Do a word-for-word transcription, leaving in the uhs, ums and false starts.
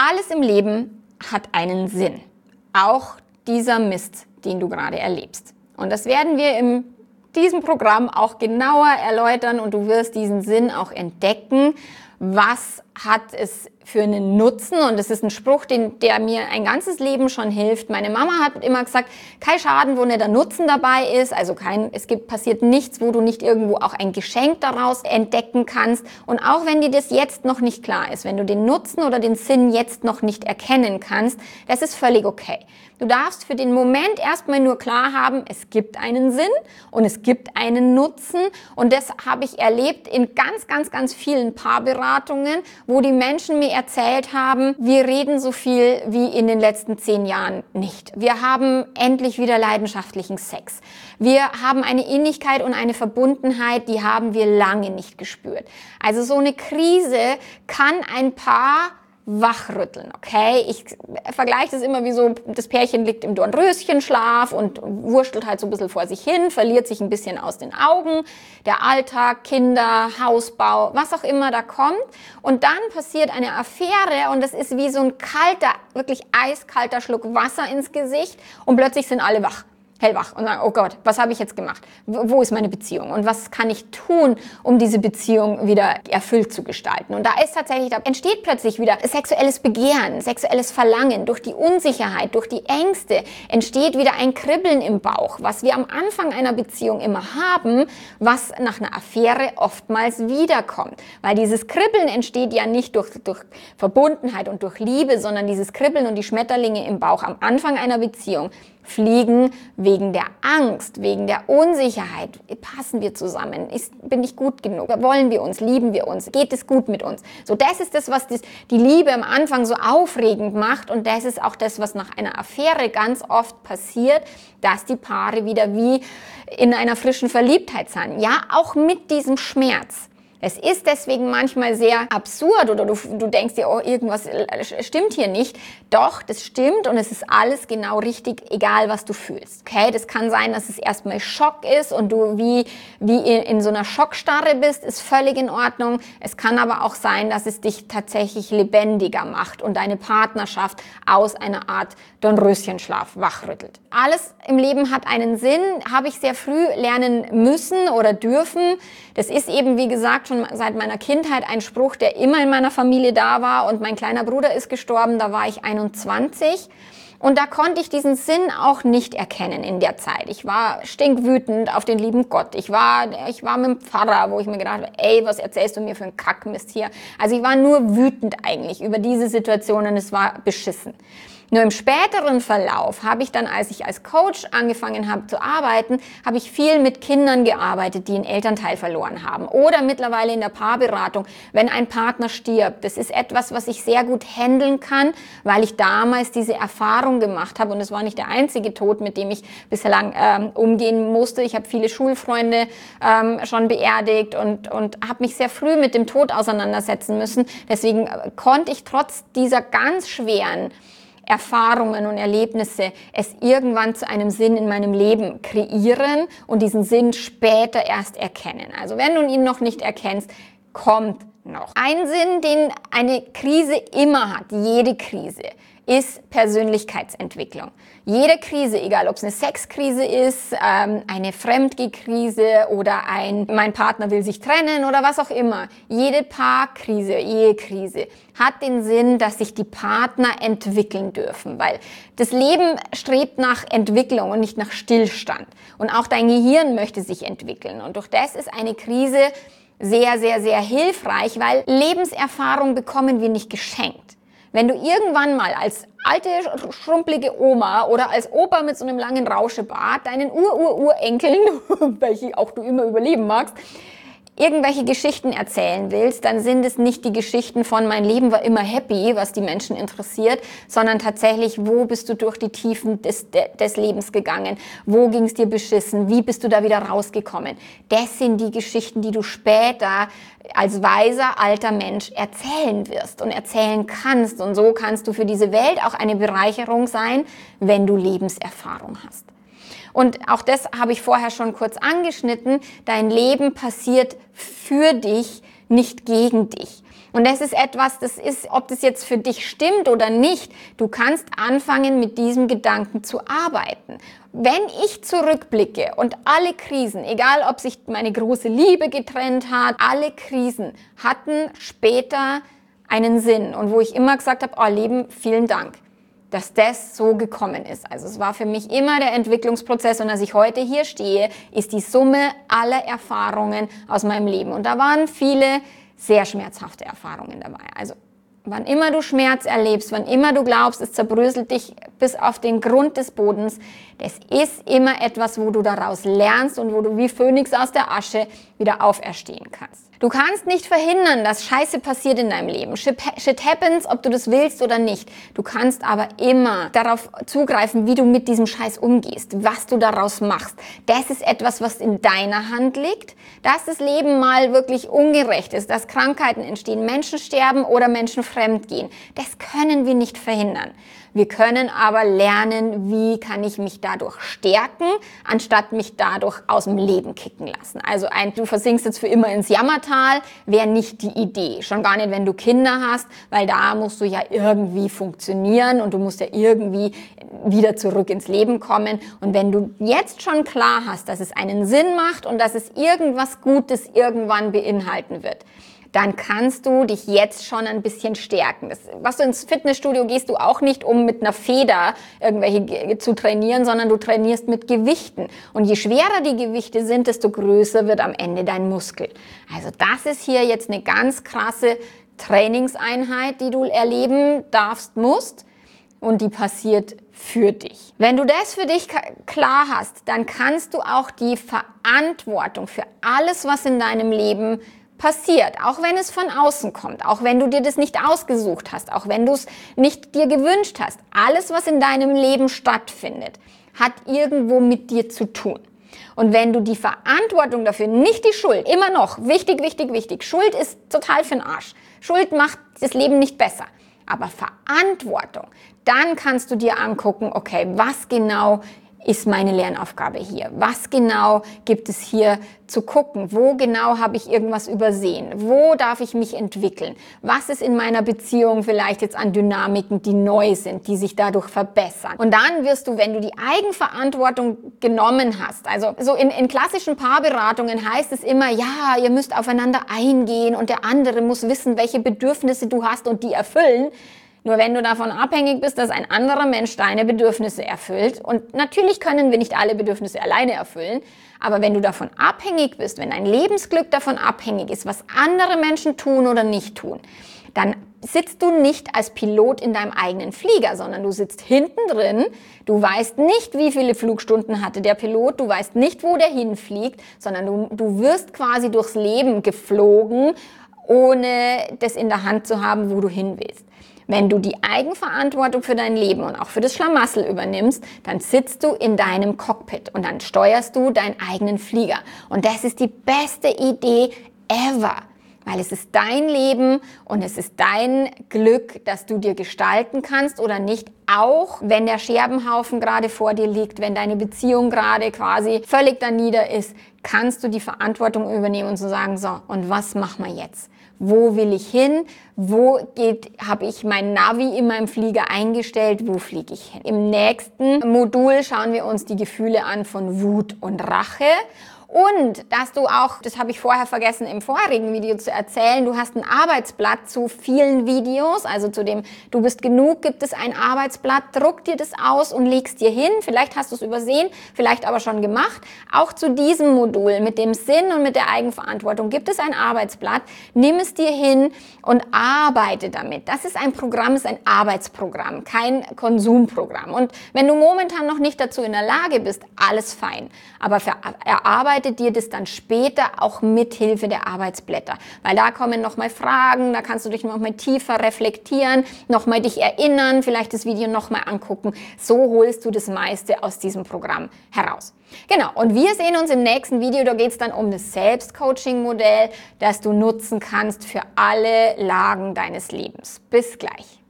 Alles im Leben hat einen Sinn. Auch dieser Mist, den du gerade erlebst. Und das werden wir in diesem Programm auch genauer erläutern und du wirst diesen Sinn auch entdecken. Was hat es für einen Nutzen? Und das ist ein Spruch, den, der mir ein ganzes Leben schon hilft. Meine Mama hat immer gesagt, kein Schaden, wo nicht der Nutzen dabei ist. Also kein, es gibt, passiert nichts, wo du nicht irgendwo auch ein Geschenk daraus entdecken kannst. Und auch wenn dir das jetzt noch nicht klar ist, wenn du den Nutzen oder den Sinn jetzt noch nicht erkennen kannst, das ist völlig okay. Du darfst für den Moment erstmal nur klar haben, es gibt einen Sinn und es gibt einen Nutzen. Und das habe ich erlebt in ganz, ganz, ganz vielen Paarberatungen, wo die Menschen mir erzählt haben, wir reden so viel wie in den letzten zehn Jahren nicht. Wir haben endlich wieder leidenschaftlichen Sex. Wir haben eine Innigkeit und eine Verbundenheit, die haben wir lange nicht gespürt. Also so eine Krise kann ein Paar wachrütteln, okay? Ich vergleiche das immer wie so, das Pärchen liegt im Dornröschenschlaf und wurschtelt halt so ein bisschen vor sich hin, verliert sich ein bisschen aus den Augen, der Alltag, Kinder, Hausbau, was auch immer da kommt. Und dann passiert eine Affäre und das ist wie so ein kalter, wirklich eiskalter Schluck Wasser ins Gesicht und plötzlich sind alle wach. Hellwach und sagen, oh Gott, was habe ich jetzt gemacht? Wo ist meine Beziehung? Und was kann ich tun, um diese Beziehung wieder erfüllt zu gestalten? Und da ist tatsächlich, da entsteht plötzlich wieder sexuelles Begehren, sexuelles Verlangen. Durch die Unsicherheit, durch die Ängste entsteht wieder ein Kribbeln im Bauch, was wir am Anfang einer Beziehung immer haben, was nach einer Affäre oftmals wiederkommt. Weil dieses Kribbeln entsteht ja nicht durch, durch Verbundenheit und durch Liebe, sondern dieses Kribbeln und die Schmetterlinge im Bauch am Anfang einer Beziehung fliegen wegen der Angst, wegen der Unsicherheit. Passen wir zusammen? Ist, bin ich gut genug? Wollen wir uns? Lieben wir uns? Geht es gut mit uns? So, das ist das, was das, die Liebe am Anfang so aufregend macht und das ist auch das, was nach einer Affäre ganz oft passiert, dass die Paare wieder wie in einer frischen Verliebtheit sind. Ja, auch mit diesem Schmerz. Es ist deswegen manchmal sehr absurd oder du, du denkst dir, oh, irgendwas stimmt hier nicht. Doch, das stimmt und es ist alles genau richtig, egal was du fühlst. Okay, das kann sein, dass es erstmal Schock ist und du wie, wie in, in so einer Schockstarre bist, ist völlig in Ordnung. Es kann aber auch sein, dass es dich tatsächlich lebendiger macht und deine Partnerschaft aus einer Art Dornröschenschlaf wachrüttelt. Alles im Leben hat einen Sinn, habe ich sehr früh lernen müssen oder dürfen. Das ist eben, wie gesagt, schon seit meiner Kindheit ein Spruch, der immer in meiner Familie da war und mein kleiner Bruder ist gestorben, da war ich einundzwanzig und da konnte ich diesen Sinn auch nicht erkennen in der Zeit. Ich war stinkwütend auf den lieben Gott. Ich war, ich war mit dem Pfarrer, wo ich mir gedacht habe, ey, was erzählst du mir für einen Kackmist hier? Also ich war nur wütend eigentlich über diese Situation und es war beschissen. Nur im späteren Verlauf habe ich dann, als ich als Coach angefangen habe zu arbeiten, habe ich viel mit Kindern gearbeitet, die einen Elternteil verloren haben. Oder mittlerweile in der Paarberatung, wenn ein Partner stirbt. Das ist etwas, was ich sehr gut handeln kann, weil ich damals diese Erfahrung gemacht habe. Und es war nicht der einzige Tod, mit dem ich bislang ähm, umgehen musste. Ich habe viele Schulfreunde ähm, schon beerdigt und, und habe mich sehr früh mit dem Tod auseinandersetzen müssen. Deswegen äh, konnte ich trotz dieser ganz schweren Erfahrungen und Erlebnisse es irgendwann zu einem Sinn in meinem Leben kreieren und diesen Sinn später erst erkennen. Also wenn du ihn noch nicht erkennst, kommt noch. Ein Sinn, den eine Krise immer hat, jede Krise, ist Persönlichkeitsentwicklung. Jede Krise, egal ob es eine Sexkrise ist, ähm, eine Fremdgehkrise oder ein mein Partner will sich trennen oder was auch immer, jede Paarkrise, Ehekrise hat den Sinn, dass sich die Partner entwickeln dürfen, weil das Leben strebt nach Entwicklung und nicht nach Stillstand. Und auch dein Gehirn möchte sich entwickeln. Und durch das ist eine Krise sehr, sehr, sehr hilfreich, weil Lebenserfahrung bekommen wir nicht geschenkt. Wenn du irgendwann mal als alte, schrumpelige Oma oder als Opa mit so einem langen Rauschebart deinen Ur-Ur-Urenkeln, welche auch du immer überleben magst, irgendwelche Geschichten erzählen willst, dann sind es nicht die Geschichten von mein Leben war immer happy, was die Menschen interessiert, sondern tatsächlich, wo bist du durch die Tiefen des, des Lebens gegangen, wo ging es dir beschissen, wie bist du da wieder rausgekommen. Das sind die Geschichten, die du später als weiser alter Mensch erzählen wirst und erzählen kannst. Und so kannst du für diese Welt auch eine Bereicherung sein, wenn du Lebenserfahrung hast. Und auch das habe ich vorher schon kurz angeschnitten. Dein Leben passiert für dich, nicht gegen dich. Und das ist etwas, das ist, ob das jetzt für dich stimmt oder nicht, du kannst anfangen, mit diesem Gedanken zu arbeiten. Wenn ich zurückblicke und alle Krisen, egal ob sich meine große Liebe getrennt hat, alle Krisen hatten später einen Sinn. Und wo ich immer gesagt habe, oh Leben, vielen Dank, dass das so gekommen ist. Also es war für mich immer der Entwicklungsprozess und dass ich heute hier stehe, ist die Summe aller Erfahrungen aus meinem Leben. Und da waren viele sehr schmerzhafte Erfahrungen dabei. Also wann immer du Schmerz erlebst, wann immer du glaubst, es zerbröselt dich bis auf den Grund des Bodens, das ist immer etwas, wo du daraus lernst und wo du wie Phönix aus der Asche wieder auferstehen kannst. Du kannst nicht verhindern, dass Scheiße passiert in deinem Leben. Shit happens, ob du das willst oder nicht. Du kannst aber immer darauf zugreifen, wie du mit diesem Scheiß umgehst, was du daraus machst. Das ist etwas, was in deiner Hand liegt. Dass das Leben mal wirklich ungerecht ist, dass Krankheiten entstehen, Menschen sterben oder Menschen fremdgehen. Das können wir nicht verhindern. Wir können aber lernen, wie kann ich mich dadurch stärken, anstatt mich dadurch aus dem Leben kicken lassen. Also ein, du versinkst jetzt für immer ins Jammertal, wäre nicht die Idee. Schon gar nicht, wenn du Kinder hast, weil da musst du ja irgendwie funktionieren und du musst ja irgendwie wieder zurück ins Leben kommen. Und wenn du jetzt schon klar hast, dass es einen Sinn macht und dass es irgendwas Gutes irgendwann beinhalten wird, dann kannst du dich jetzt schon ein bisschen stärken. Das, was du ins Fitnessstudio gehst du auch nicht, um mit einer Feder irgendwelche zu trainieren, sondern du trainierst mit Gewichten. Und je schwerer die Gewichte sind, desto größer wird am Ende dein Muskel. Also das ist hier jetzt eine ganz krasse Trainingseinheit, die du erleben darfst, musst. Und die passiert für dich. Wenn du das für dich klar hast, dann kannst du auch die Verantwortung für alles, was in deinem Leben passiert, auch wenn es von außen kommt, auch wenn du dir das nicht ausgesucht hast, auch wenn du es nicht dir gewünscht hast. Alles, was in deinem Leben stattfindet, hat irgendwo mit dir zu tun. Und wenn du die Verantwortung dafür, nicht die Schuld, immer noch, wichtig, wichtig, wichtig, Schuld ist total für den Arsch. Schuld macht das Leben nicht besser. Aber Verantwortung, dann kannst du dir angucken, okay, was genau ist meine Lernaufgabe hier? Was genau gibt es hier zu gucken? Wo genau habe ich irgendwas übersehen? Wo darf ich mich entwickeln? Was ist in meiner Beziehung vielleicht jetzt an Dynamiken, die neu sind, die sich dadurch verbessern? Und dann wirst du, wenn du die Eigenverantwortung genommen hast, also so in, in klassischen Paarberatungen heißt es immer, ja, ihr müsst aufeinander eingehen und der andere muss wissen, welche Bedürfnisse du hast und die erfüllen. Nur wenn du davon abhängig bist, dass ein anderer Mensch deine Bedürfnisse erfüllt, und natürlich können wir nicht alle Bedürfnisse alleine erfüllen, aber wenn du davon abhängig bist, wenn dein Lebensglück davon abhängig ist, was andere Menschen tun oder nicht tun, dann sitzt du nicht als Pilot in deinem eigenen Flieger, sondern du sitzt hinten drin, du weißt nicht, wie viele Flugstunden hatte der Pilot, du weißt nicht, wo der hinfliegt, sondern du, du wirst quasi durchs Leben geflogen, ohne das in der Hand zu haben, wo du hin willst. Wenn du die Eigenverantwortung für dein Leben und auch für das Schlamassel übernimmst, dann sitzt du in deinem Cockpit und dann steuerst du deinen eigenen Flieger. Und das ist die beste Idee ever, weil es ist dein Leben und es ist dein Glück, dass du dir gestalten kannst oder nicht, auch wenn der Scherbenhaufen gerade vor dir liegt, wenn deine Beziehung gerade quasi völlig danieder ist, kannst du die Verantwortung übernehmen und zu sagen, so, und was machen wir jetzt? Wo will ich hin? Wo geht, habe ich mein Navi in meinem Flieger eingestellt? Wo fliege ich hin? Im nächsten Modul schauen wir uns die Gefühle an von Wut und Rache. Und dass du auch, das habe ich vorher vergessen im vorherigen Video zu erzählen, du hast ein Arbeitsblatt zu vielen Videos, also zu dem Du bist genug gibt es ein Arbeitsblatt, druck dir das aus und legst dir hin, vielleicht hast du es übersehen, vielleicht aber schon gemacht. Auch zu diesem Modul mit dem Sinn und mit der Eigenverantwortung gibt es ein Arbeitsblatt, nimm es dir hin und arbeite damit. Das ist ein Programm, ist ein Arbeitsprogramm, kein Konsumprogramm. Und wenn du momentan noch nicht dazu in der Lage bist, alles fein, aber für erarbeite dir das dann später auch mit Hilfe der Arbeitsblätter, weil da kommen nochmal Fragen, da kannst du dich nochmal tiefer reflektieren, nochmal dich erinnern, vielleicht das Video nochmal angucken. So holst du das meiste aus diesem Programm heraus. Genau, und wir sehen uns im nächsten Video, da geht es dann um das Selbstcoaching-Modell, das du nutzen kannst für alle Lagen deines Lebens. Bis gleich.